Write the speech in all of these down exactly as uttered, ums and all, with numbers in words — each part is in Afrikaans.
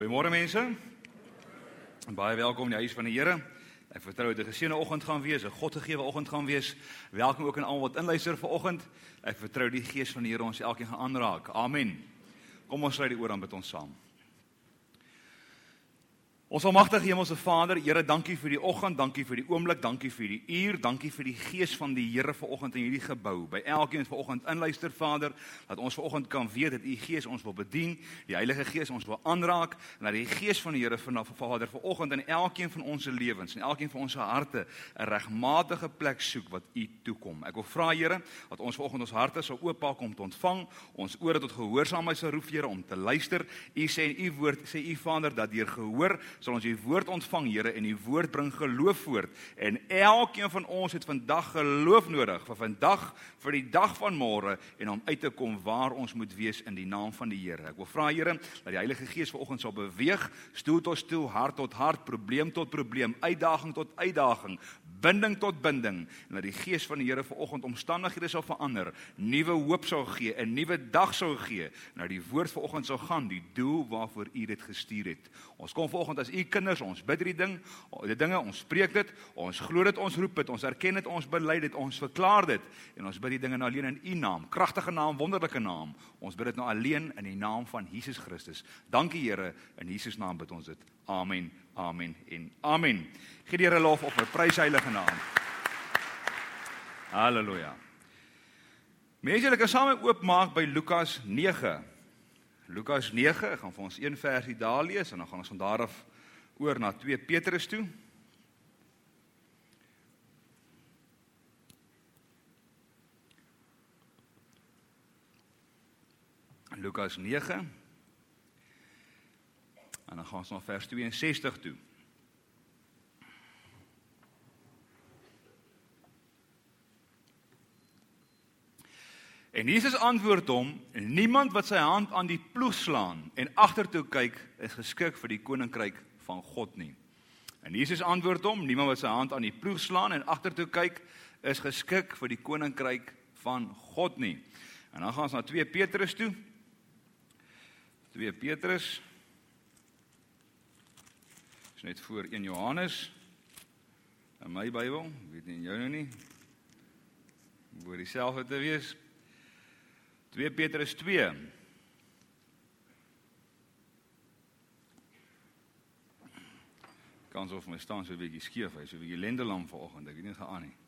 Goeiemôre mense, en baie welkom in die huis van die Here. Ek vertrou dit 'n geseënde oggend gaan wees, 'n Godgegewe oggend gaan wees. Welkom ook aan almal wat inluister vanoggend. Ek vertrou die gees van die Here ons elkeen gaan aanraak. Amen. Kom ons sluit die oor aan met ons saam. Ons almagtige Hemelse Vader, Here, dankie vir die oggend, dankie vir die oomblik, dankie vir die uur, dankie vir die gees van die Here vanoggend in hierdie gebou. By elkeen vanoggend inluister, Vader, dat ons vanoggend kan weet dat U Gees ons wil bedien, die Heilige Gees ons wil aanraak, en dat die Gees van die Here vanaf Vader vanoggend in elkeen van ons lewens, in elkeen van ons harte 'n regmatige plek soek wat U toekom. Ek wil vra, Here, dat ons vanoggend ons harte sal oopmaak om te ontvang, ons ore tot gehoorsaamheid sal roep, Here, om te luister. U sê in U woord, sê U Vader, dat deur gehoor sal ons U woord ontvang, Here, en U woord bring geloof voort. En elkeen van ons het vandag geloof nodig, vir vandag, vir die dag van môre, en om uit te kom waar ons moet wees in die naam van die Here. Ek wil vra, Here, dat die Heilige Gees vanoggend sal beweeg, stoel tot stoel, hart tot hart, probleem tot probleem, uitdaging tot uitdaging, binding tot binding, en dat die Gees van die Here vanoggend omstandighede sal verander, nuwe hoop sal gee, 'n nuwe dag sal gee, en dat die woord vanoggend sal gaan, die doel waarvoor U dit gestuur het. Ons kom vanoggend as U kinders, ons bid die ding, die dinge, ons spreek dit, ons glo dit, ons roep dit, ons erken dit, ons bely dit, ons verklaar dit, en ons bid die dinge nou alleen in U naam, kragtige naam, wonderlike naam. Ons bid dit nou alleen in die naam van Jesus Christus. Dankie, Here, in Jesus naam bid ons dit. Amen, amen en amen. Gee die Here lof op 'n prys heilige naam. Halleluja. Mense, julle kan saam oopmaak by Lukas nege. Lukas nege, ek gaan vir ons een versie daar lees, en dan gaan ons van daar af oor na twee Petrus toe. Lukas nege, en dan gaan ons na vers tweeënsestig toe. En Jesus antwoord hom, niemand wat sy hand aan die ploeg slaan en agtertoe kyk, is geskik vir die koninkryk van God nie. En Jesus antwoord hom, niemand wat sy hand aan die ploeg slaan en agtertoe kyk, is geskik vir die koninkryk van God nie. En dan gaan ons na twee Petrus toe. twee Petrus, is net voor een Johannes, in my Bybel, weet nie in jou nou nie, moet dieselfde te wees. twee Petrus twee. Kans of my staan so 'n bietjie skeef, hy so 'n bietjie lendelam vanoggend, ek weet nie gaan nie.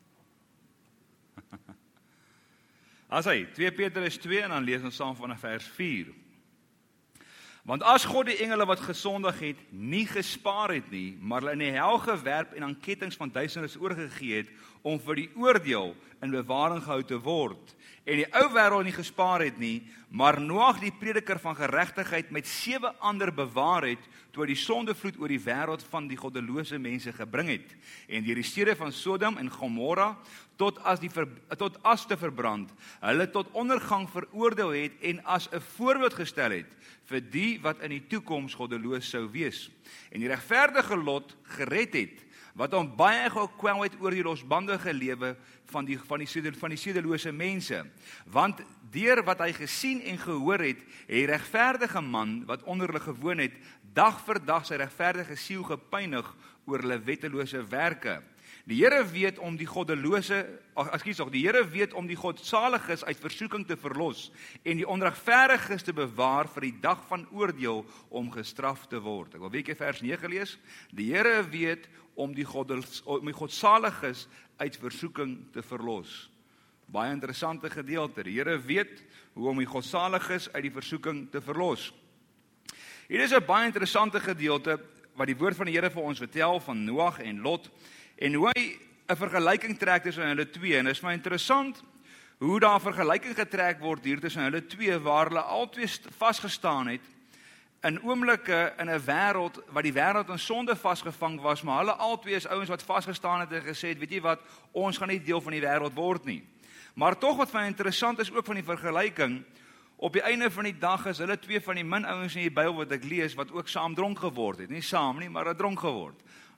As hy, twee Petrus twee, en dan lees ons saam vanaf vers vier. Want as God die engele wat gesondig het, nie gespaar het nie, maar hulle in die hel gewerp en aan kettinge van duisternis oorgegee het, om vir die oordeel in bewaring gehou te word, en die ou wêreld nie gespaar het nie, maar Noag die prediker van geregtigheid met sewe ander bewaar het, toe die sondevloed oor die wêreld van die goddelose mense gebring het, en deur die stede van Sodom en Gomorra tot as die ver, tot as te verbrand, hulle tot ondergang veroordeel het en as 'n voorbeeld gestel het vir die wat in die toekoms goddeloos sou wees, en die regverdige Lot gered het, wat hom baie gekwel het oor die losbandige lewe van die van die van die sedelose mense, want deur wat hy gesien en gehoor het, het die regverdige man wat onder hulle gewoon het, dag vir dag sy regverdige siel gepynig oor hulle wettelose werke. Die Here weet om die goddelose, ekskuus tog, die Here weet om die godsaliges uit versoeking te verlos en die onregverdiges te bewaar vir die dag van oordeel om gestraf te word. Ek wil weer vers nege lees. Die Here weet om die, goddels, om die godsaliges uit versoeking te verlos. Baie interessante gedeelte. Die Here weet hoe om die godsaliges uit die versoeking te verlos. Hier is 'n baie interessante gedeelte wat die woord van die Here vir ons vertel van Noag en Lot, en hoe hy 'n vergelyking trek tussen hulle twee, en dit is my interessant hoe daar 'n vergelyking getrek word hier tussen hulle twee, waar hulle albei vasgestaan het, in oomblikke in 'n wêreld, wat die wêreld in sonde vasgevang was, maar hulle albei is ouens wat vasgestaan het en gesê het, weet jy wat, ons gaan nie deel van die wêreld word nie. Maar tog wat van interessant is ook van die vergelyking, op die einde van die dag is hulle twee van die min ouens in die Bybel wat ek lees, wat ook saam dronk geword het, nie saam nie, maar het dronk geword.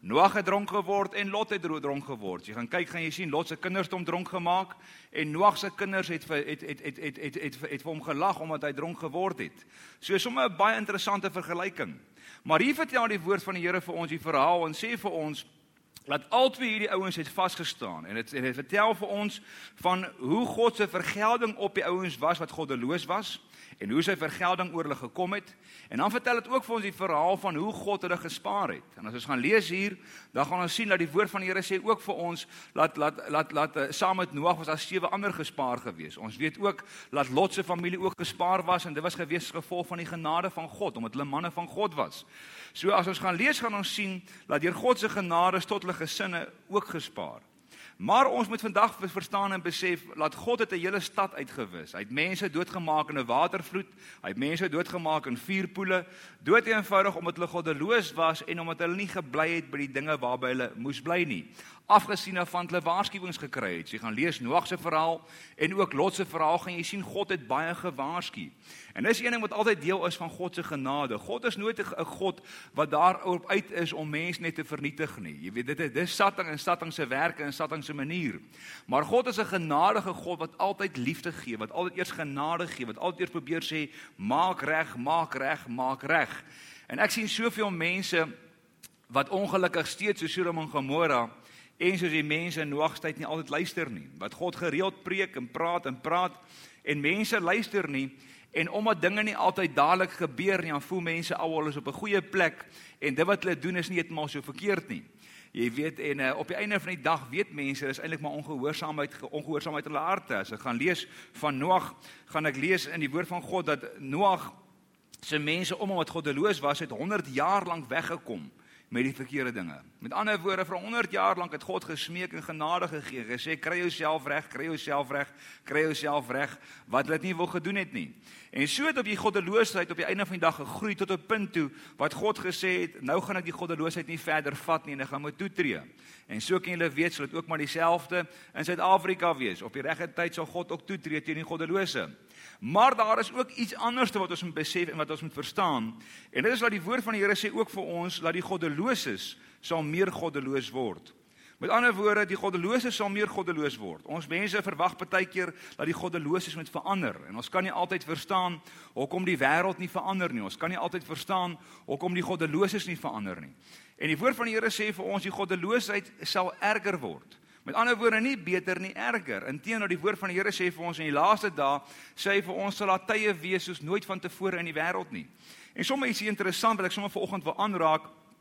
Noag het dronk geword en Lot het dronk geword. As jy gaan kyk, gaan jy sien, Lot se kinders het hom dronk gemaak en Noag se kinders het vir het het het het het het het vir hom gelag omdat hy dronk geword het. So sommer 'n baie interessante vergelyking. Maar hier vertel die woord van die Here vir ons die verhaal en sê vir ons dat al twee hierdie ouens het vasgestaan en het, en het vertel vir ons van hoe God se vergelding op die ouens was wat goddeloos was en hoe sy vergelding oor hulle gekom het. En dan vertel dit ook vir ons die verhaal van hoe God hulle gespaar het. En as ons gaan lees hier, dan gaan ons sien dat die woord van die Here sê ook vir ons laat laat laat laat uh, saam met Noag was daar sewe ander gespaar gewees. Ons weet ook dat Lot se familie ook gespaar was en dit was gewees as gevolg van die genade van God omdat hulle manne van God was. So as ons gaan lees, gaan ons sien dat deur God se genade is tot hulle gesinne ook gespaar. Maar ons moet vandag verstaan en besef, dat God het 'n hele stad uitgewis. Hy het mense doodgemaak in 'n watervloed, hy het mense doodgemaak in vuurpoele, dood eenvoudig omdat hulle goddeloos was en omdat hulle nie gebly het by die dinge waarby hulle moes bly nie. Afgesien daarvan hulle waarskuwings gekry het. Jy gaan lees Noag se verhaal en ook Lot se verhaal, gaan jy sien God het baie gewaarsku. En dis een ding wat altyd deel is van God se genade. God is nooit 'n God wat daarop uit is om mense net te vernietig nie. Jy weet dit dis Satan en Satan se werke en Satan se manier. Maar God is 'n genadige God wat altyd liefde gee, wat altyd eers genade gee, wat altyd eers probeer sê maak reg, maak reg, maak reg. En ek sien soveel mense wat ongelukkig steeds so Sodom en Gomorra en soos die mense in Noag se tyd nie altyd luister nie. Wat God gereeld preek en praat en praat en mense luister nie. En omdat dinge nie altyd dadelik gebeur nie, dan voel mense al hulle is op 'n goeie plek en dit wat hulle doen is nie heeltemal so verkeerd nie. Jy weet, en uh, op die einde van die dag weet mense, is eintlik maar ongehoorsaamheid, ongehoorsaamheid in hulle harte. As ek gaan lees van Noag, gaan ek lees in die woord van God dat Noag se mense omdat goddeloos was, het honderd jaar lank weggekom met die verkeerde dinge. Met ander woorde, vir honderd jaar lank het God gesmeek en genade gegee, gesê, kry jouself reg, kry jouself reg, kry jouself reg, wat hulle nie wil gedoen het nie. En so het op die goddeloosheid op die einde van die dag gegroei tot 'n punt toe, wat God gesê het, nou gaan ek die goddeloosheid nie verder vat nie, en ek gaan moet toetree. En so kan julle weet, sal dit ook maar dieselfde in Suid-Afrika wees. Op die regte tyd sal God ook toetree teen die goddelose. Maar daar is ook iets anders wat ons moet besef en wat ons moet verstaan. En dit is wat die woord van die Here sê ook vir ons, dat die goddeloses sal meer goddeloos word. Met ander woorde, die goddelose sal meer goddeloos word. Ons mense verwag partykeer dat die goddeloses moet verander. En ons kan nie altyd verstaan hoekom die wêreld nie verander nie. Ons kan nie altyd verstaan hoekom die goddeloses nie verander nie. En die woord van die Here sê vir ons, die goddeloosheid sal erger word. Met ander woorde, nie beter nie erger. Inteendeel, die woord van die Here sê vir ons in die laaste dae, sê hy vir ons sal daar tye wees soos nooit van tevore in die wêreld nie. En sommer iets interessant wat ek sommer vanoggend wil aanraak,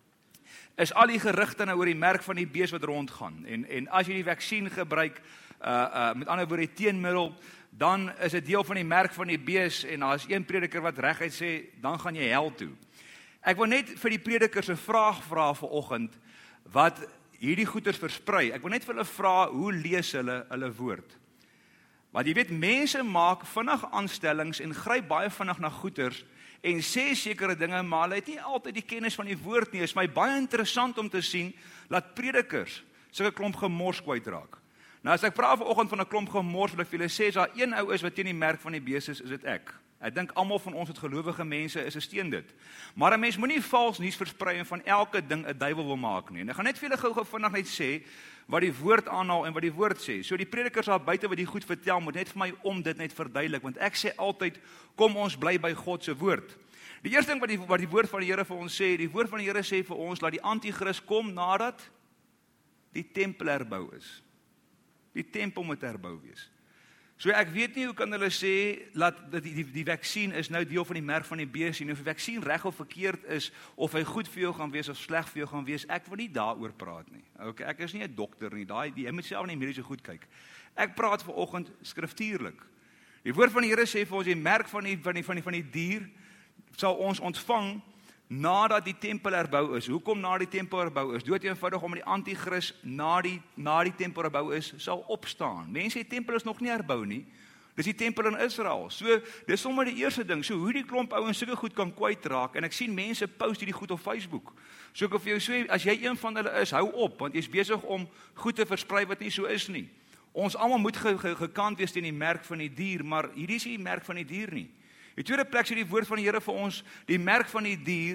is al die gerugte nou oor die merk van die bees wat rondgaan. En en as jy die vaksin gebruik, uh uh met ander woorde die teenmiddel, dan is dit deel van die merk van die bees en daar is een prediker wat reguit sê, dan gaan jy hel toe. Ek wil net vir die predikers 'n vraag vra vanoggend wat hierdie goeters versprei. Ek wil net vir hulle vra, hoe lees hulle hulle woord? Want jy weet, mense maak vinnig aanstellings en gryp baie vinnig na goeters en sê sekere dinge, maar hulle het nie altyd die kennis van die woord nie. Dit is my baie interessant om te sien dat predikers sulke klomp gemors kwytraak. Nou as ek praat vanoggend van 'n klomp gemors, wil ek vir julle sê, as daar een ou is wat teen die merk van die bees is, is dit ek. Ek dink almal van ons het gelowige mense is 'n steen dit. Maar 'n mens moenie vals nuus versprei en van elke ding 'n duiwel wil maak nie. En ek gaan net vir julle gou-gou vinnig net sê wat die woord aanhaal en wat die woord sê. So die predikers daar buite wat die goed vertel, moet net vir my om dit net verduidelik, want ek sê altyd, kom ons bly by God se woord. Die eerste ding wat die wat die woord van die Here vir ons sê, die woord van die Here sê vir ons dat die anti-kris kom nadat die tempel herbou is. Die tempel moet herbou wees. So ek weet nie hoe kan hulle sê dat die die, die vaksin is nou deel van die merk van die bees en of die vaksin reg of verkeerd is, of hy goed vir jou gaan wees of sleg vir jou gaan wees, ek wil nie daaroor praat nie. Okay, ek is nie 'n dokter nie. Daai jy moet self net mediese goed kyk. Ek praat vanoggend skriftuurlik. Die woord van die Here sê vir ons die merk van die van die van die van die dier sal ons ontvang nadat die tempel herbou is. Hoekom na die tempel herbou is? Dood eenvoudig omdat die anti-kris na die na die tempel herbou is, sal opstaan. Mense, die tempel is nog nie herbou nie. Dis die tempel in Israel. So, dis sommer die eerste ding. So, hoe die klomp ouens sulke goed kan kwytraak, en ek sien mense post hierdie goed op Facebook. So, ek wil vir jou sê, as jy een van hulle is, hou op, want jy's besig om goed te versprei wat nie so is nie. Ons almal moet ge, ge, gekant wees teen die merk van die dier, maar hierdie is nie die merk van die dier nie. Die tweede plek sê die woord van die Here vir ons, die merk van die dier,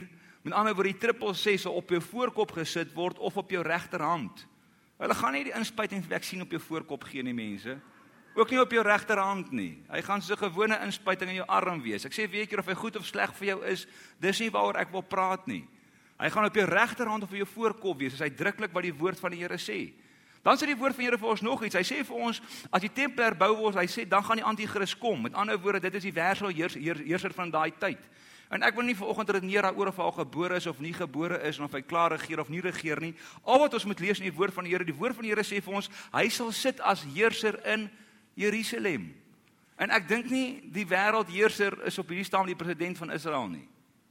Met ander woorde, die triple ses sal op jou voorkop gesit word of op jou regterhand. Hulle gaan nie die inspuitingvaksin op jou voorkop gee nie, mense. Ook nie op jou regterhand nie. Hy gaan so 'n gewone inspuiting in jou arm wees. Ek sê weet jy of hy goed of sleg vir jou is, dis nie waaroor ek wil praat nie. Hy gaan op jou regterhand of op jou voorkop wees, as hy druklik wat die woord van die Here sê. Dan sê die woord van die Here vir ons nog iets. Hy sê vir ons, as die tempel herbou word, hy sê dan gaan die anti-kris kom. Met ander woorde, dit is die wêreld heers, heers, heerser van daai tyd. En ek wil nie vanoggend redeneer daaroor of hy al gebore is of nie gebore is en of hy klaar regeer of nie regeer nie. Al wat ons moet lees in die woord van die Here, die woord van die Here sê vir ons, hy sal sit as heerser in Jerusalem. En ek dink nie die wêreldheerser is op hierdie stadium die president van Israel nie.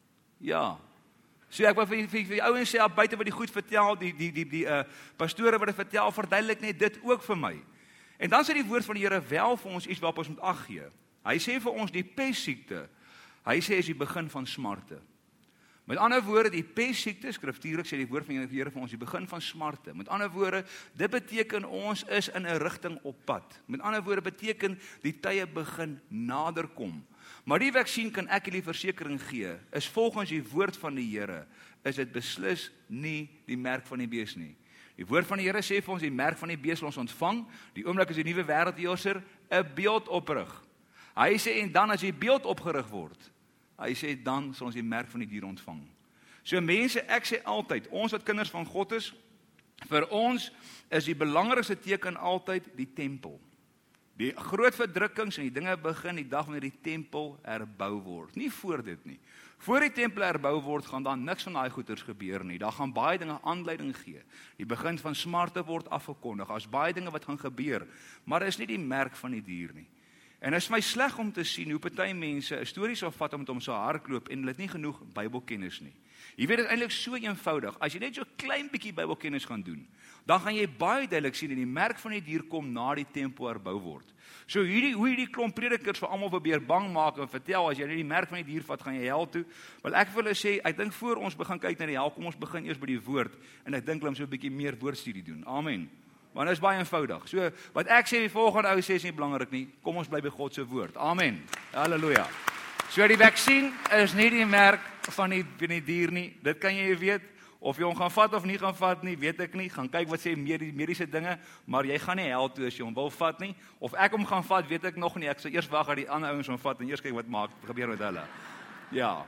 Ja. So ek wil vir vir, vir die ouens sê, buite wat die goed vertel, die die die die uh, pastore wat dit vertel, verduidelik net dit ook vir my. En dan sê die woord van die Here wel vir ons iets waarop ons moet ag gee. Hy sê vir ons die pessiekte, hy sê is die begin van smarte. Met ander woorde, die pessiekte, skriftuurlik sê die woord van die Here vir ons die begin van smarte. Met ander woorde, dit beteken ons is in 'n rigting op pad. Met ander woorde beteken die tye begin nader kom. Maar die vaksin kan ek julle versekering gee, is volgens die woord van die Here, is dit beslis nie die merk van die bees nie. Die woord van die Here sê vir ons die merk van die bees ons ontvang, die oomblik as die nuwe wêreldheerser 'n beeld oprig. Hy sê en dan as die beeld opgerig word, hy sê dan sal ons die merk van die dier ontvang. So mense, ek sê altyd, ons wat kinders van God is, vir ons is die belangrikste teken altyd die tempel. Die groot verdrukkings en die dinge begin die dag wanneer die tempel herbou word. Nie voor dit nie. Voor die tempel herbou word, gaan daar niks van daai goeders gebeur nie. Daar gaan baie dinge aanleiding gee. Die begin van smarte word afgekondig. Daar's baie dinge wat gaan gebeur, maar dit is nie die merk van die dier nie. En dit is my sleg om te sien hoe party mense 'n storie sal vat om dit om so hardloop en hulle het nie genoeg Bybelkennis nie. Jy weet dit is eintlik so eenvoudig. As jy net so klein bietjie Bybelkennis gaan doen, dan gaan jy baie duidelik sien dat die merk van die dier kom na die tempel herbou word. So hierdie hoe hierdie klomp predikers vir almal probeer bang maak en vertel as jy net die merk van die dier vat, gaan jy hel toe. Wel ek wil hulle sê, ek dink voor ons begin kyk na die hel, kom ons begin eers by die woord en ek dink hulle moet so 'n bietjie meer woordstudie doen. Amen. Want dit is baie eenvoudig. So wat ek sê die volgende ou sê is nie belangrik nie. Kom ons bly by God se woord. Amen. Halleluja. So die vaksin is nie die merk van die, van die dier nie. Dit kan jy weet. Of jy hom gaan vat of nie gaan vat nie, weet ek nie. Gaan kyk wat sê mediese dinge, maar jy gaan nie hel toe as jy hom wil vat nie. Of ek hom gaan vat, weet ek nog nie. Ek sal eers wag dat die ander ouens hom vat en eers kyk wat maak gebeur met hulle. Ja.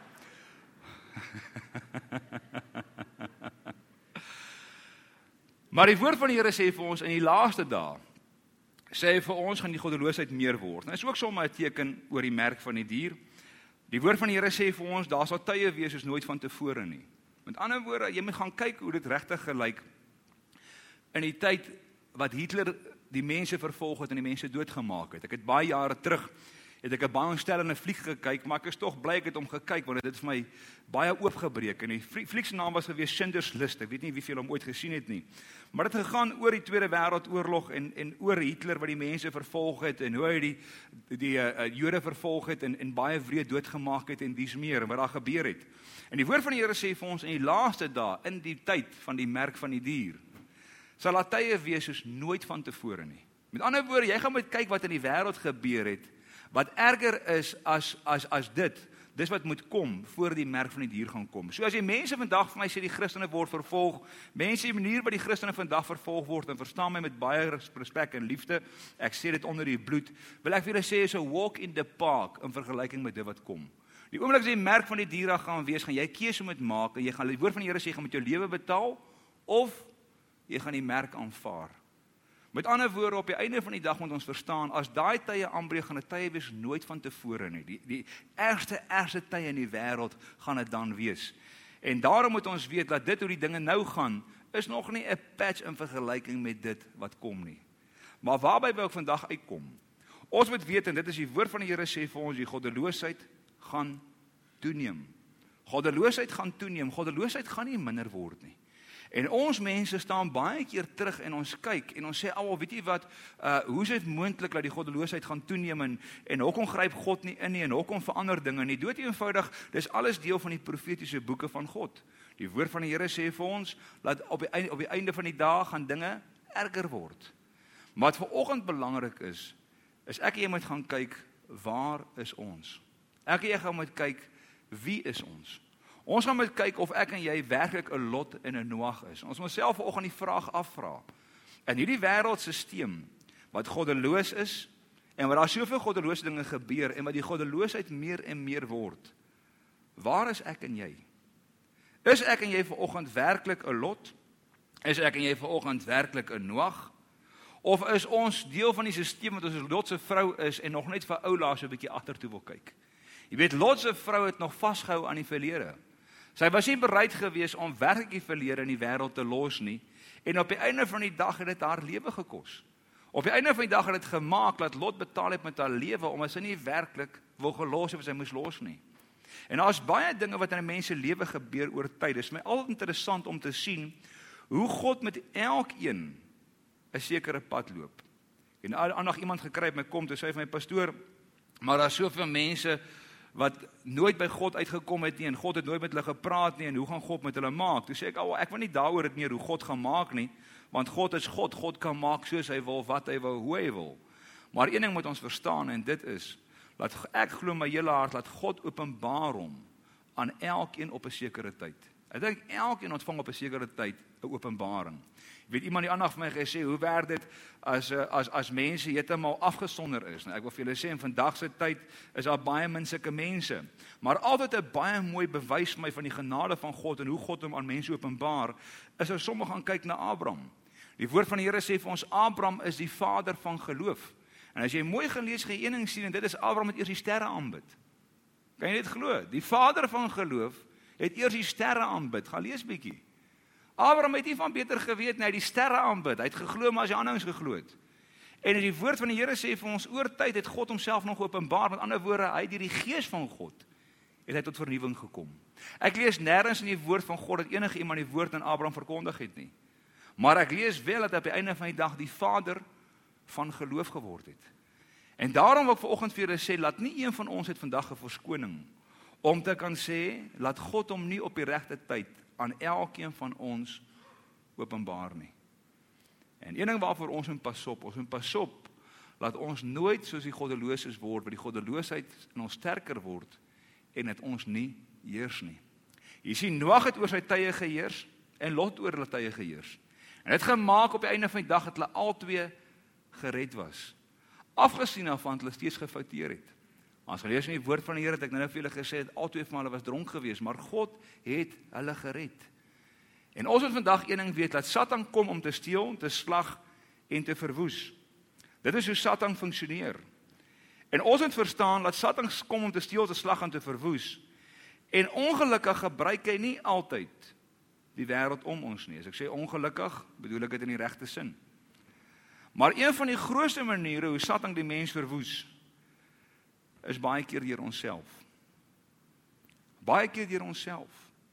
Maar die woord van die Here sê vir ons in die laaste dae, sê hy vir ons gaan die goddeloosheid meer word. Nou is ook sommer 'n teken oor die merk van die dier. Die woord van die Here sê vir ons, daar sal tye wees soos nooit van tevore nie. Met ander woorde, jy moet gaan kyk hoe dit regtig gelyk in die tyd wat Hitler die mense vervolg het en die mense doodgemaak het. Ek het baie jare terug het ek 'n baie ontstellende fliek gekyk, maar ek is tog bly ek het hom gekyk want dit het vir my baie oopgebreek. En die fliek se naam was gewees Schindler's List. Ek weet nie wie veel hom ooit gesien het nie. Maar dit het gegaan oor die Tweede Wêreldoorlog en en oor Hitler wat die mense vervolg het en hoe hy die die uh, Jode vervolg het en en baie wreed doodgemaak het en dies meer en wat daar gebeur het. En die woord van die Here sê vir ons in die laaste dae, in die tyd van die merk van die dier, sal daar tye wees soos nooit van tevore nie. Met ander woorde, jy gaan moet kyk wat in die wêreld gebeur het, wat erger is as as as dit. Dis wat moet kom voor die merk van die dier gaan kom. So as die mense vandag vir my sê die Christene word vervolg, mense die manier wat die Christene vandag vervolg word en verstaan my met baie respek en liefde, ek sê dit onder die bloed, wil ek vir julle sê is 'n walk in the park in vergelyking met dit wat kom. Die oomblik as die merk van die dier gaan wees, gaan jy keuse moet maak en jy gaan die woord van die Here sê jy gaan met jou lewe betaal of jy gaan die merk aanvaar. Met ander woorde, op die einde van die dag moet ons verstaan, as daai tye aanbreek, gaan dit tye wees nooit van tevore nie. Die, die ergste, ergste tye in die wêreld gaan dit dan wees. En daarom moet ons weet, dat dit hoe die dinge nou gaan, is nog nie 'n patch in vergelyking met dit wat kom nie. Maar waarby wil ek vandag uitkom? Ons moet weet, en dit is die woord van die Here sê vir ons, die goddeloosheid gaan toeneem. Goddeloosheid gaan toeneem, goddeloosheid gaan nie minder word nie. En ons mense staan baie keer terug en ons kyk en ons sê, "Ag, weet jy wat, uh hoe is dit moontlik dat die goddeloosheid gaan toeneem en en hoekom gryp God nie in nie en hoekom verander dinge nie?" Dood eenvoudig, dis alles deel van die profetiese boeke van God. Die woord van die Here sê vir ons dat op die einde, op die einde van die dae gaan dinge erger word. Maar wat vanoggend belangrik is, is ek en jy moet gaan kyk, waar is ons? Ek en jy gaan moet kyk, wie is ons? Ons gaan moet kyk of ek en jy werklik 'n Lot en 'n Noag is. Ons moet onsself vanoggend die vraag afvra. In hierdie wêreldstelsel wat goddeloos is en waar daar soveel goddelose dinge gebeur en wat die goddeloosheid meer en meer word, waar is ek en jy? Is ek en jy vanoggend werklik 'n Lot? Is ek en jy vanoggend werklik 'n Noag? Of is ons deel van die stelsel wat ons Lot se vrou is en nog net vir oulaas so 'n bietjie agtertoe wil kyk? Jy weet, Lot se vrou het nog vasgehou aan die verlede. Sy was nie bereid geweest om werklik die verlede in die wêreld te los nie, en op die einde van die dag het dit haar lewe gekos. Op die einde van die dag het dit gemaak dat Lot betaal het met haar lewe, omdat sy nie werklik wil gelos het wat sy moes los nie. En daar is baie dinge wat in 'n mens se lewe gebeur oor tyd. Dit is my altyd interessant om te sien hoe God met elkeen 'n sekere pad loop. En aandag iemand gekry het my kom, toe sê hy vir my, pastoor, maar daar is soveel mense wat nooit by God uitgekom het nie, en God het nooit met hulle gepraat nie, en hoe gaan God met hulle maak? Toe sê ek, oh, ek wil nie daaroor dit meer hoe God gaan maak nie, want God is God, God kan maak soos hy wil, wat hy wil, hoe hy wil. Maar een ding moet ons verstaan, en dit is, dat ek glo my hele hart, dat God openbaar hom aan elkeen op 'n sekere tyd. Ek dink elkeen ontvang op 'n sekere tyd 'n openbaring. Jy weet, iemand die ander vir my gesê, hoe werk dit as as as mense heeltemal afgesonder is? Nou, ek wil vir julle sê, in vandag se tyd is daar baie min sulke mense, maar altyd 'n baie mooi bewys vir my van die genade van God en hoe God hom aan mense openbaar, is as sommige gaan kyk na Abraham. Die woord van die Here sê vir ons, Abraham is die vader van geloof. En as jy mooi gelees gaan een ding sien, en dit is Abraham het eers die sterre aanbid. Kan jy dit glo? Die vader van geloof het eers die sterre aanbid. Gaan lees bietjie. Abraham het nie van beter geweet nie, hy het die sterre aanbid. Hy het geglo maar as die ander ons geglo het. En die woord van die Here sê vir ons, oor tyd het God homself nog openbaar. Met ander woorde, hy het deur die gees van God het hy tot vernuwing gekom. Ek lees nêrens in die woord van God dat enige iemand die woord aan Abraham verkondig het nie. Maar ek lees wel dat hy op die einde van die dag die vader van geloof geword het. En daarom wil ek vanoggend vir julle sê, laat nie een van ons het vandag 'n verskoning om te kan sê, laat God hom nie op die regte tyd aan elkeen van ons openbaar nie. En een ding waarvoor ons moet pas op, ons moet pas op, laat ons nooit soos die goddeloses word, waar die goddeloosheid in ons sterker word, en het ons nie heers nie. Jy sien, Noag het oor sy tye geheers, en Lot oor hulle tye geheers. En dit gemaak op die einde van die dag, dat hulle albei gered was. Afgesien daarvan, dat hulle steeds gefouteer het. As gelees in die woord van die Here, het ek nou vir julle gesê, dat albei van hulle was dronk geweest, maar God het hulle gered. En ons moet vandag een ding weet, dat Satan kom om te steel, te slag en te verwoes. Dit is hoe Satan funksioneer. En ons moet verstaan, dat Satan kom om te steel, te slag en te verwoes. En ongelukkig gebruik hy nie altyd die wêreld om ons nie. As ek sê ongelukkig, bedoel ek dit in die regte sin. Maar een van die grootste maniere hoe Satan die mens verwoes, is baie keer deur onsself. Baie keer deur onsself.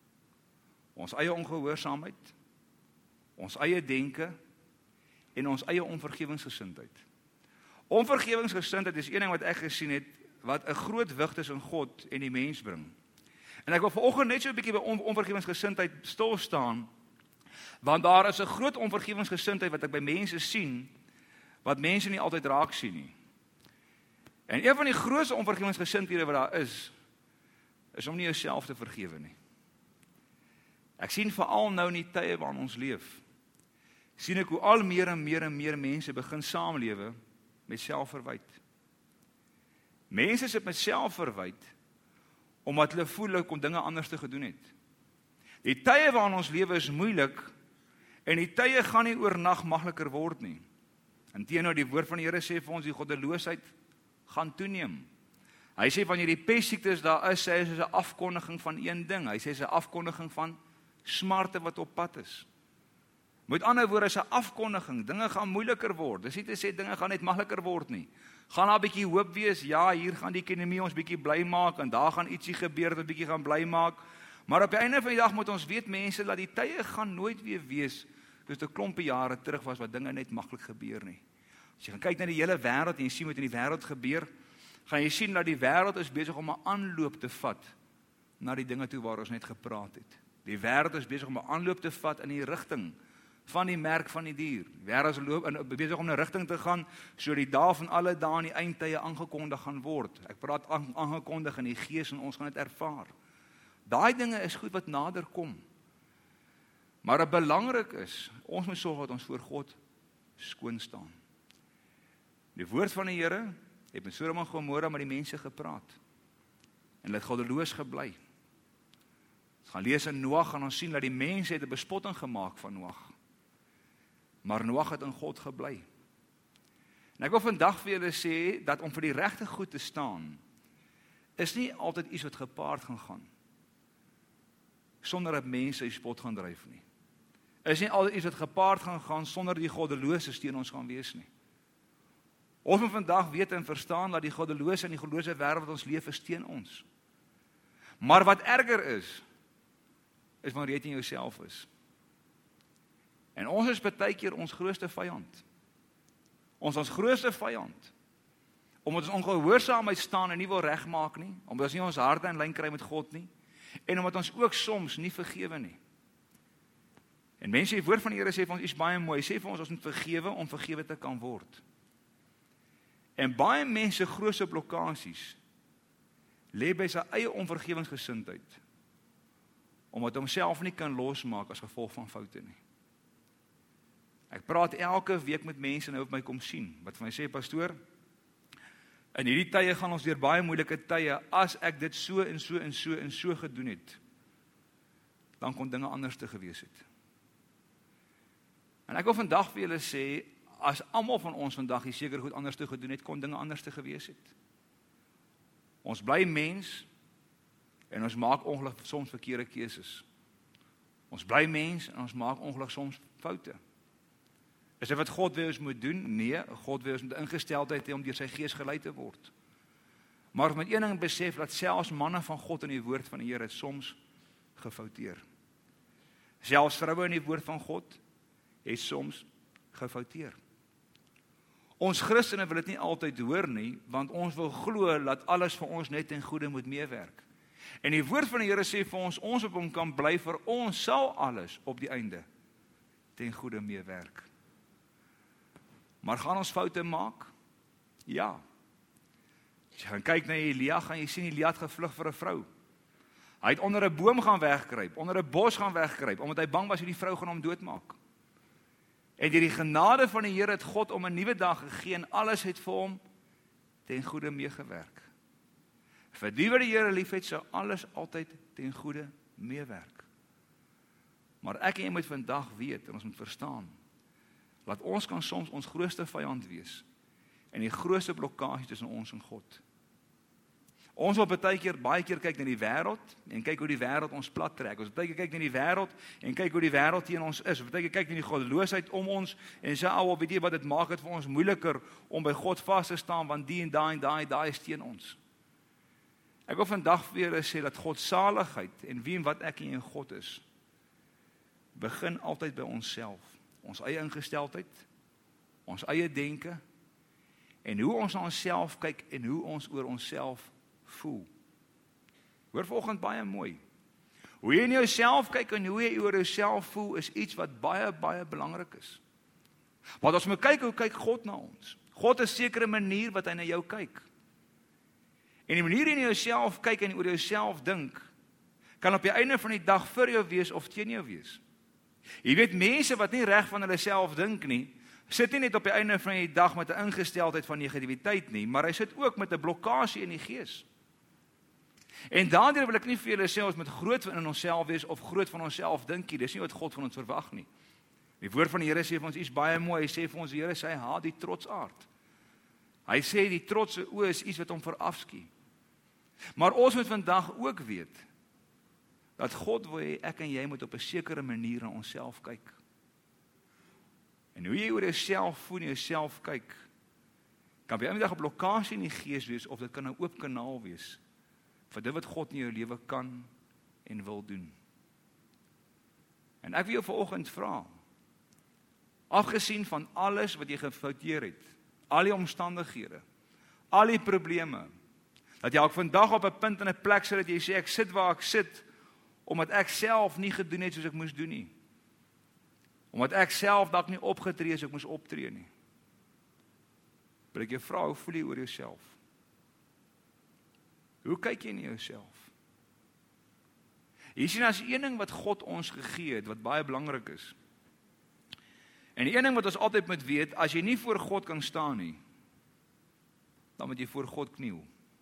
Ons eie ongehoorsaamheid, ons eie denke en ons eie onvergewingsgesindheid. Onvergewingsgesindheid is een ding wat ek gesien het, wat 'n groot wig tussen God en die mens bring. En ek wil vanoggend net so 'n bietjie by on onvergewingsgesindheid stil staan, want daar is 'n groot onvergewingsgesindheid wat ek by mense sien, wat mense nie altyd raak sien nie. En een van die grootste onvergewingsgesindhede wat daar is, is om nie jouself te vergewe nie. Ek sien veral nou in die tye waarin ons leef, sien ek hoe al meer en meer en meer mense begin saamlewe met selfverwyd. Mense sit met selfverwyd, omdat hulle voel hulle kon dinge anders te gedoen het. Die tye waarin ons lewe is moeilik, en die tye gaan nie oornag makliker word nie. Inteendeel, die woord van die Here sê vir ons, die goddeloosheid gaan toeneem. Hy sê, wanneer die pestsiektes daar is, sê hy, is 'n afkondiging van een ding. Hy sê, is 'n afkondiging van smarte wat op pad is. Met ander woorde, is 'n afkondiging, dinge gaan moeiliker word. Dis nie te sê, dinge gaan net makliker word nie. Gaan daar 'n bietjie hoop wees, ja, hier gaan die ekonomie ons bietjie bly maak, en daar gaan ietsie gebeur wat bietjie gaan bly maak. Maar op die einde van die dag moet ons weet, mense, dat die tye gaan nooit weer wees, soos 'n klompie jare terug was, wat dinge net maklik gebeur nie. As jy gaan kyk na die hele wêreld, en jy sien wat in die wêreld gebeur, gaan jy sien dat die wêreld is besig om 'n aanloop te vat, na die dinge toe waar ons net gepraat het. Die wêreld is besig om 'n aanloop te vat in die rigting van die merk van die dier. Die wêreld is loop in besig om 'n rigting te gaan, so die dae van alle dae in die eindtye aangekondig gaan word. Ek praat aangekondig in die gees, en ons gaan dit ervaar. Daai dinge is goed wat nader kom. Maar wat belangrik is, ons moet sorg dat ons voor God skoon staan. Die woord van die Here het met Sodom en Gomorra met die mense gepraat. En hulle het goddeloos gebly. Ons gaan lees in Noag en ons sien dat die mense het 'n bespotting gemaak van Noag. Maar Noag het in God gebly. En ek wil vandag vir julle sê, dat om vir die regte goed te staan, is nie altyd iets wat gepaard gaan gaan, sonder dat mense die spot gaan dryf nie. Is nie altyd iets wat gepaard gaan gaan, sonder die goddelose teen ons gaan wees nie. Ons moet vandag weet en verstaan, dat die goddelose en die goddelose wêreld wat ons leef, is teen ons. Maar wat erger is, is wanneer jy teen jouself is. En ons is baie keer ons grootste vyand. Ons ons grootste vyand. Omdat ons ongehoorsaamheid staan en nie wil regmaak nie, omdat ons nie ons harte in lyn kry met God nie, en omdat ons ook soms nie vergewe nie. En mense, die woord van die Here sê vir ons iets baie mooi, sê vir ons ons moet vergewe om vergewe te kan word. En baie mense grootste blokkasies lê by sy eie onvergewingsgesindheid, omdat hy homself nie kan losmaak as gevolg van foute nie. Ek praat elke week met mense nou op my kom sien, wat vir my sê, pastoor, in hierdie tye gaan ons deur baie moeilike tye, as ek dit so en so en so en so gedoen het, dan kon dinge anders te gewees het. En ek wil vandag vir julle sê, as almal van ons vandag die seker goed anders te gedoen het, kon dinge anders te gewees het. Ons bly mens, en ons maak ongelukkig soms verkeerde keuses. Ons bly mens, en ons maak ongelukkig soms foute. Is dit wat God wil ons moet doen? Nee, God wil ons met ingesteldheid hê om deur sy gees gelei te word. Maar met een ding besef, dat selfs manne van God in die woord van die Here soms gefouteer. Selfs vroue in die woord van God het soms gefouteer. Ons Christene wil dit nie altyd hoor nie, want ons wil glo dat alles vir ons net ten goeie moet meewerk. En die woord van die Here sê vir ons, ons op hom kan bly, vir ons sal alles op die einde ten goeie meewerk. Maar gaan ons foute maak? Ja. As jy gaan kyk na Elia, gaan jy sien Elia het gevlug vir 'n vrou. Hy het onder 'n boom gaan wegkruip, onder 'n bos gaan wegkruip, omdat hy bang was dat die vrou gaan hom doodmaak. En deur die genade van die Here het God om 'n nuwe dag gegee en alles het vir hom ten goeie meegewerk. Vir die wat die Here liefhet, sal alles altyd ten goeie meewerk. Maar ek en jy moet vandag weet en ons moet verstaan, dat ons kan soms ons grootste vyand wees en die grootste blokkade tussen ons en God. Ons wil baie keer, baie keer kyk na die wêreld en kyk hoe die wêreld ons plat trek. Ons baie keer kyk na die wêreld en kyk hoe die wêreld teen ons is. Ons baie keer kyk na die goddeloosheid om ons en sê, "Ou, weet jy wat, dit maak dit vir ons moeiliker om by God vas te staan, want die en daai en daai daai is teen ons." Ek wil vandag vir julle sê dat God saligheid en wie en wat ek en jy in God is, begin altyd by onsself. Ons eie ingesteldheid, ons eie denke, en hoe ons na onsself kyk en hoe ons oor onsself voel. Hoor vanoggend baie mooi. Hoe jy in jouself kyk en hoe jy oor jouself voel, is iets wat baie, baie belangrik is. Want as ons kyk, hoe kyk God na ons? God is 'n sekere manier wat hy na jou kyk. En die manier in jouself kyk en oor jouself dink, kan op die einde van die dag vir jou wees of teen jou wees. Jy weet, mense wat nie reg van hulle self dink nie, sit nie net op die einde van die dag met 'n ingesteldheid van negativiteit nie, maar hy sit ook met 'n blokkade in die gees. En daardeur wil ek nie vir julle sê ons moet groot in onsself wees of groot van onsself dink nie. Dis nie wat God van ons verwag nie. Die woord van die Here sê vir ons iets baie mooi. Hy sê vir ons, die Here sê hy haat die trotsaard. Hy sê die trotse oë is iets wat hom verafskuw. Maar ons moet vandag ook weet dat God wil hê ek en jy moet op 'n sekere manier na onsself kyk. En hoe jy oor jouself voel en jouself kyk, kan by eendag 'n blokkade in die gees wees of dit kan 'n oop kanaal wees vir dit wat God in jou lewe kan en wil doen. En ek wil jou vanoggend vra, afgesien van alles wat jy gefouteer het, al die omstandighede, al die probleme, dat jy ook vandag op 'n punt en 'n plek sit dat jy sê ek sit waar ek sit omdat ek self nie gedoen het soos ek moes doen nie. Omdat ek self dalk nie opgetree het soos ek moes optree nie. Wil ek jou vra, hoe voel jy oor jouself? Hoe kyk jy na jouself? Hier sien as een ding wat God ons gegee het, wat baie belangrik is. En die een ding wat ons altyd moet weet, as jy nie voor God kan staan nie, dan moet jy voor God kniel.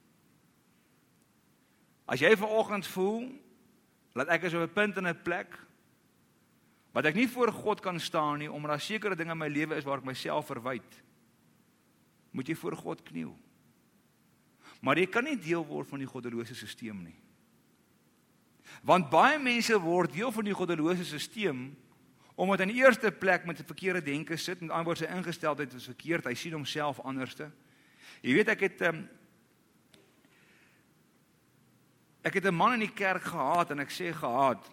As jy vanoggend voel, dat ek is op 'n punt in 'n plek, wat ek nie voor God kan staan nie, omdat daar sekere dinge in my lewe is waar ek myself verwyd, moet jy voor God kniel. Maar jy kan nie deel word van die goddelose sisteem nie. Want baie mense word deel van die goddelose sisteem, omdat in die eerste plek met 'n verkeerde denke sit, met ander woorde sy ingesteldheid is verkeerd, hy sien homself anderste. Jy weet, ek het um, ek het 'n man in die kerk gehad, en ek sê gehad,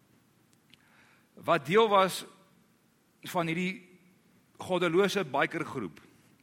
wat deel was van hierdie goddelose bikergroep.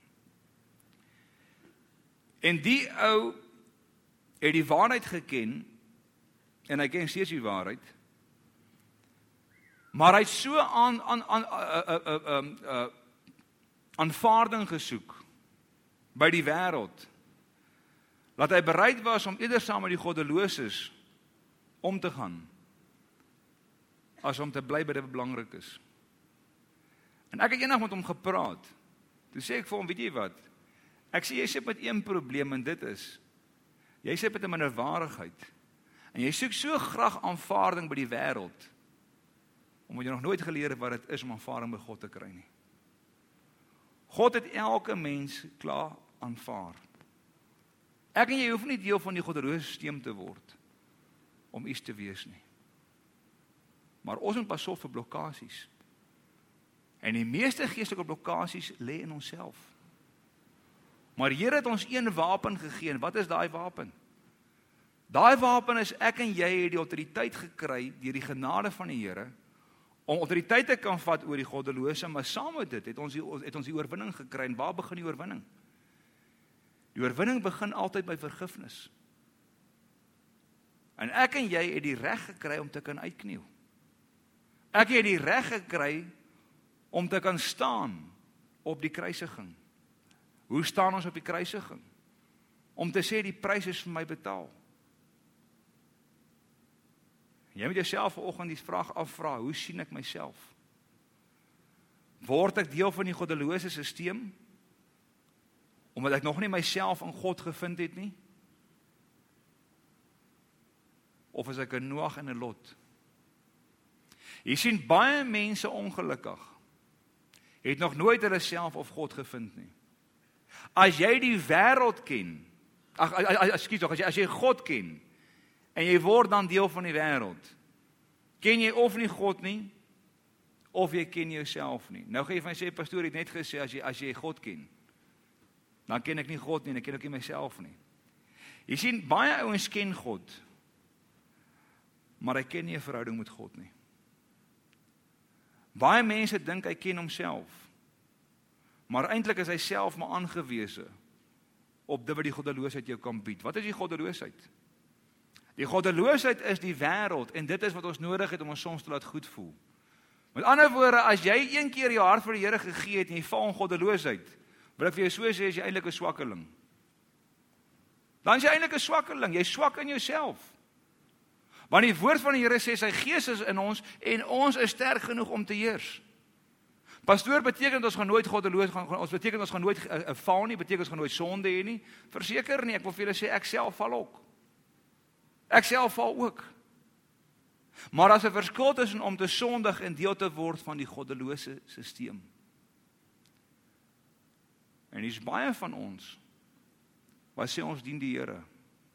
En die ou het die waarheid geken, en hy ken steeds die waarheid, maar hy het so aan, aan, aan, uh, uh, uh, uh, uh, aanvaarding gesoek by die wêreld, dat hy bereid was om eerder saam met die goddeloses om te gaan, as om te bly by dit wat belangrik is. En ek het eendag met hom gepraat, toe sê ek vir hom, weet jy wat, ek sê, jy sit met een probleem, en dit is, jy sit met 'n minderwaardigheid, en jy soek so graag aanvaarding by die wêreld, omdat jy nog nooit geleer het wat dit is om aanvaarding by God te kry nie. God het elke mens klaar aanvaar. Ek en jy hoef nie deel van die goddelose sisteem te word, om iets te wees nie. Maar ons moet pas op vir blokkasies. En die meeste geestelike blokkasies lê in onsself. Maar Here het ons een wapen gegee, en wat is daai wapen? Daai wapen is, ek en jy het die autoriteit gekry, deur die genade van die Here, om autoriteit te kan vat oor die goddelose, maar saam met dit het ons die, het ons die oorwinning gekry, en waar begin die oorwinning? Die oorwinning begin altyd by vergifnis. En ek en jy het die reg gekry om te kan uitkniel. Ek het die reg gekry om te kan staan op die kruisiging. Hoe staan ons op die kruisiging? Om te sê, die prys is vir my betaal. Jy moet jouself vanoggend die vraag afvra, hoe sien ek myself? Word ek deel van die goddelose sisteem? Omdat ek nog nie myself in God gevind het nie? Of is ek 'n Noag en 'n Lot? Jy sien, baie mense ongelukkig het nog nooit hulle self of God gevind nie. As jy die wêreld ken, ag, ekskuus tog, as jy as jy God ken, en jy word dan deel van die wêreld, ken jy of nie God nie, of jy ken jouself nie. Nou gaan jy van sê, pastoor het net gesê, as jy, as jy God ken, dan ken ek nie God nie, en ek ken ook nie myself nie. Jy sien, baie ouens ken God, maar hy ken nie 'n verhouding met God nie. Baie mense dink hy ken homself, maar eintlik is hy self maar aangewese op dit wat die goddeloosheid jou kan bied. Wat is die goddeloosheid? Die goddeloosheid is die wêreld, en dit is wat ons nodig het om ons soms te laat goed voel. Met ander woorde, as jy een keer jou hart vir die Here gegee het en jy val in goddeloosheid, wil ek vir jou so sê, is jy eintlik 'n swakkeling. Dan is jy eintlik 'n swakkeling, jy swak in jouself. Want die woord van die Here sê, sy gees is in ons, en ons is sterk genoeg om te heers. Pastoor, beteken ons gaan nooit goddeloos gaan, ons beteken ons gaan nooit uh, val nie, beteken ons gaan nooit sonde hê nie. Verseker nie, ek wil vir julle sê, ek self val ook. Ek self val ook. Maar as 'n verskil tussen om te sondig en deel te word van die goddelose sisteem. En dis baie van ons wat sê ons dien die Here,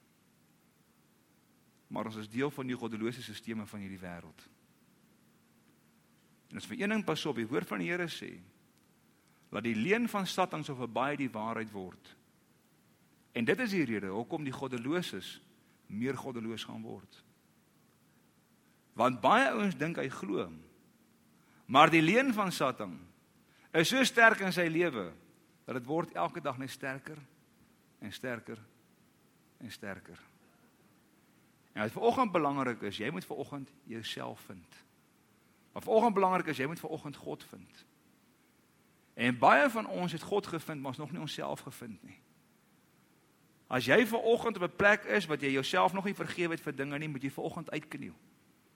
maar ons is deel van die goddelose sisteme van hierdie wêreld. En as vir een ding pas op, die woord van die Here sê, laat die leuen van Satan so verby die waarheid word. En dit is die rede hoekom die goddeloses meer goddeloos gaan word. Want baie ouens dink hy glo, maar die leuen van Satan is so sterk in sy lewe, dat dit word elke dag net sterker, en sterker, en sterker. En wat vanoggend belangrik is, jy moet vanoggend jouself vind. Wat vanoggend belangrik is, jy moet vanoggend God vind. En baie van ons het God gevind, maar ons nog nie onsself gevind nie. As jy vanoggend op 'n plek is, wat jy jouself nog nie vergewe het vir dinge nie, moet jy vanoggend uitkniel.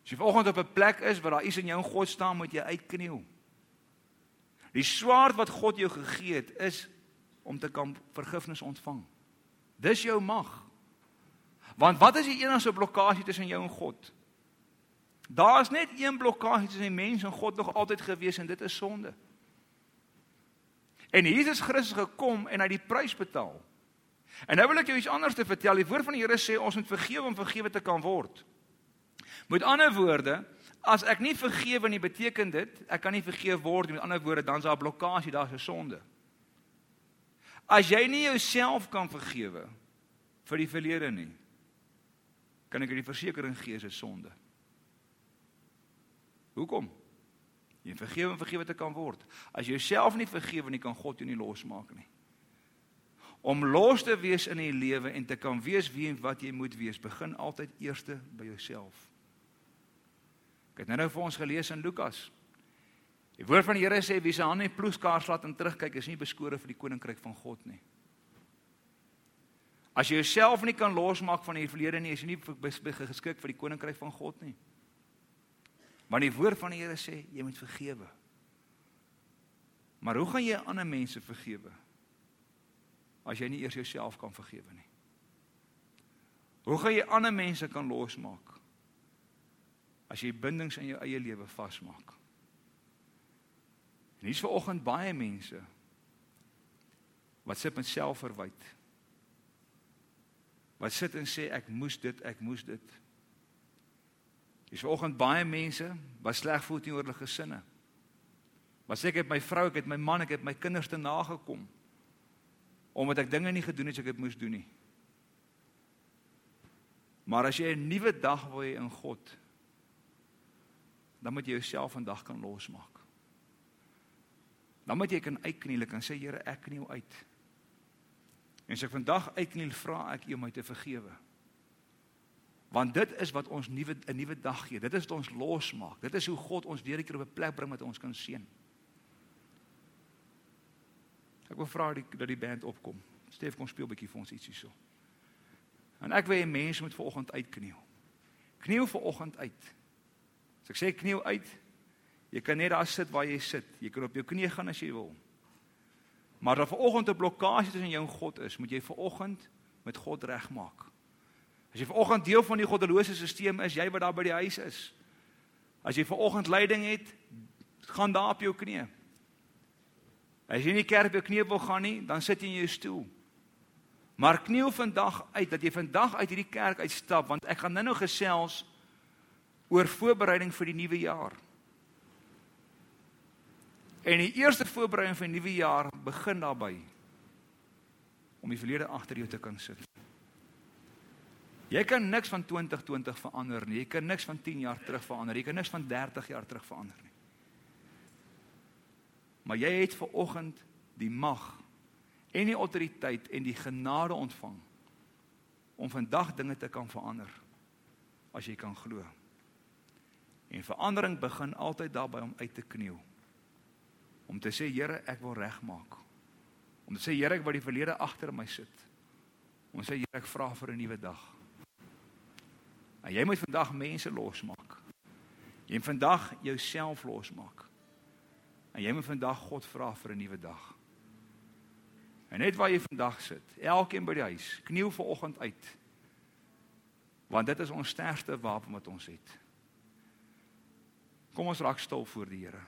As jy vanoggend op 'n plek is waar daar iets in jou en God staan, moet jy uitkniel. Die swaard wat God jou gegee het, is om te kan vergifnis ontvang. Dis jou mag. Want wat is die enigste blokkasie tussen jou en God? Daar is net een blokkasie tussen die mens en God nog altyd gewees, en dit is sonde. En Jesus Christus gekom en hy die prys betaal. En nou wil ek jou iets anders te vertel. Die woord van die Here sê ons moet vergewe om vergewe te kan word. Met ander woorde, as ek nie vergewe nie, beteken dit ek kan nie vergewe word nie. Met ander woorde, dan is daar 'n blokkasie, daar is 'n sonde. As jy nie jouself kan vergewe vir die verlede nie, kan ek die versekering gee, is 'n sonde. Hoekom? Jy vergewe en vergewe te kan word. As jy jouself nie vergewe nie, kan God jou nie losmaak nie. Om los te wees in die lewe en te kan wees wie en wat jy moet wees, begin altyd eerste by jouself. Ek het nou nou vir ons gelees in Lukas. Die woord van die Here sê, wie sy hand in die ploegskaars laat en terugkyk, is nie beskore vir die koninkryk van God nie. As jy jouself nie kan losmaak van die verlede nie, is jy nie geskik vir die koninkryk van God nie. Want die woord van die Here sê, jy moet vergewe. Maar hoe gaan jy ander mense vergewe, as jy nie eers jouself kan vergewe nie? Hoe gaan jy ander mense kan losmaak, as jy bindings in jou eie lewe vasmaak? En hier is vanoggend baie mense, wat sit met selfverwyd, wat sit en sê, ek moes dit, ek moes dit. Hier is vanoggend baie mense, wat sleg voel teenoor hulle gesinne. Wat sê, ek het my vrou, ek het my man, ek het my kinders te nagekom, omdat ek dinge nie gedoen het, so ek het moes doen nie. Maar as jy 'n nuwe dag wil hê in God, dan moet jy jouself vandag kan losmaak. Dan moet jy kan uitkniel, kan sê, Here, ek kniel uit. En as ek vandag uitkniel, vra ek U om my te vergewe. Want dit is wat ons nuwe 'n nuwe dag gee. Dit is wat ons losmaak. Dit is hoe God ons weer 'n keer op 'n plek bring wat ons kan seën. Ek wil vra dat die band opkom. Stef, kom speel 'n bietjie vir ons ietsie so. En ek wil hê mense moet vanoggend uitkniel. Kniel vanoggend uit. As ek sê kniel uit, jy kan net daar sit waar jy sit. Jy kan op jou knieë gaan as jy wil. Maar dat vanoggend 'n blokkasie tussen jou en God is, moet jy vanoggend met God regmaak. As jy vanoggend deel van die goddelose stelsel is, jy wat daar by die huis is. As jy vanoggend leiding het, gaan daar op jou knieë. As jy nie kerk op jou knieë wil gaan nie, dan sit jy in jou stoel. Maar kniel vandag uit, dat jy vandag uit hierdie kerk uitstap, want ek gaan nou nou gesels oor voorbereiding vir die nuwe jaar. En die eerste voorbereiding vir die nuwe jaar begin daarby, om die verlede agter jou te kan sit. Jy kan niks van twintig twintig verander nie, jy kan niks van tien jaar terug verander, jy kan niks van dertig jaar terug verander nie. Maar jy het vanoggend die mag, en die autoriteit, en die genade ontvang, om vandag dinge te kan verander, as jy kan glo. En verandering begin altyd daarby om uit te kniel. Om te sê, Here, ek wil regmaak. Om te sê, Here, ek wil die verlede agter my sit. Om te sê, Here, ek vra vir 'n nuwe dag. En jy moet vandag mense losmaak. Jy moet vandag jouself losmaak. En jy moet vandag God vra vir 'n nuwe dag. En net waar jy vandag sit, elkeen by die huis, kniel vanoggend uit. Want dit is ons sterkste wapen wat ons het. Kom ons raak stil voor die Here.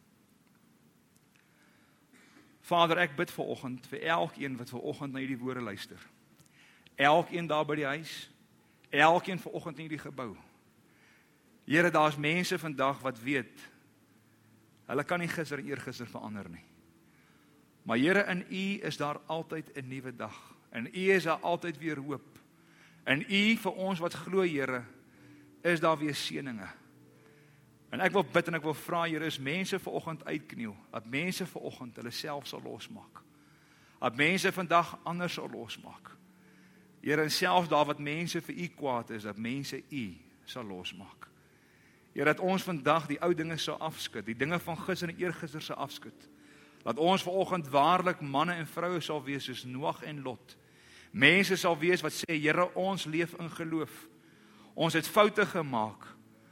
Vader, ek bid vanoggend vir elkeen wat vanoggend na hierdie woorde luister. Elkeen daar by die huis, elkeen vanoggend in hierdie gebou. Here, daar's mense vandag wat weet, hulle kan nie gister en eergister verander nie. Maar Here, in U is daar altyd 'n nuwe dag. In U is daar altyd weer hoop. In U, vir ons wat glo, Here, is daar weer seëninge. En ek wil bid en ek wil vra, Here, is mense vanoggend uitkniel, dat mense vanoggend hulle self sal losmaak. Dat mense vandag anders sal losmaak. Here, en selfs daar wat mense vir U kwaad is, dat mense U sal losmaak. Here, dat ons vandag die ou dinge sal afskud, die dinge van gister en eergister sal afskud. Dat ons vanoggend waarlik manne en vroue sal wees soos Noag en Lot. Mense sal wees wat sê, Here, ons leef in geloof. Ons het foute gemaak,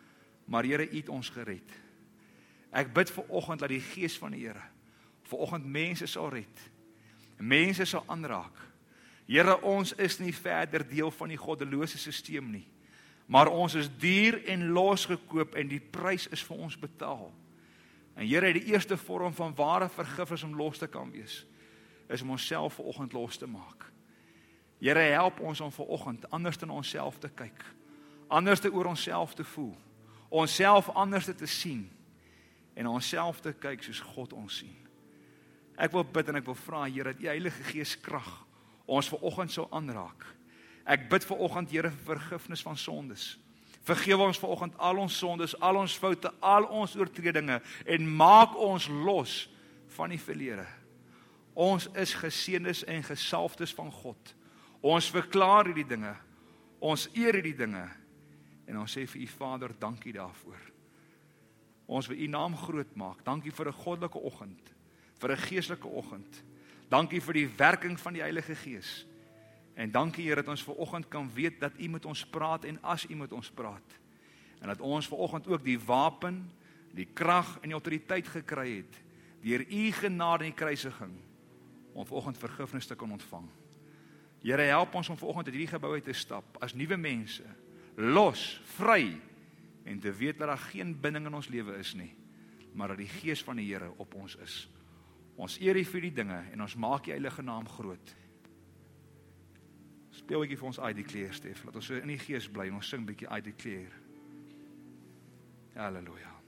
maar Here, U het ons gered. Ek bid vir oggend dat die Gees van die Here vir oggend mense sal red, mense sal aanraak. Here, ons is nie verder deel van die goddelose stelsel nie, maar ons is duur en losgekoop en die prys is vir ons betaal. En Here, die eerste vorm van ware vergifnis om los te kan wees, is om onsself vir oggend los te maak. Here, help ons om vir oggend anders in onsself te kyk, anders te oor onsself te voel, onsself anders te sien, en onsself te kyk soos God ons sien. Ek wil bid en ek wil vra, Here, dat U Heilige Gees krag ons vir oggend sal aanraak. Ek bid vir oggend, Here, vir vergifnis van sondes. Vergewe ons vir oggend al ons sondes, al ons foute, al ons oortredinge, en maak ons los van die verlede. Ons is geseëndes en gesalfdes van God. Ons verklaar hierdie dinge, ons eer hierdie dinge, en ons sê vir U Vader, dankie daarvoor. Ons wil U naam groot maak. Dankie vir 'n goddelike oggend, vir 'n geestelike oggend. Dankie vir die werking van die Heilige Gees. En dankie, Here, dat ons ver oggend kan weet dat U met ons praat en as U met ons praat. En dat ons ver oggend ook die wapen, die krag en die autoriteit gekry het deur U genade en die kruisiging om ver oggend vergifnis te kan ontvang. Here, help ons om ver oggend uit hierdie gebou uit te stap as nuwe mense, los, vry, en te weet dat daar geen binding in ons lewe is nie, maar dat die Gees van die Here op ons is. Ons eer U vir die dinge en ons maak U heilige naam groot. Speel bietjie vir ons I Declare, Stef, laat ons so in die Gees bly en ons sing bietjie I Declare. Halleluja.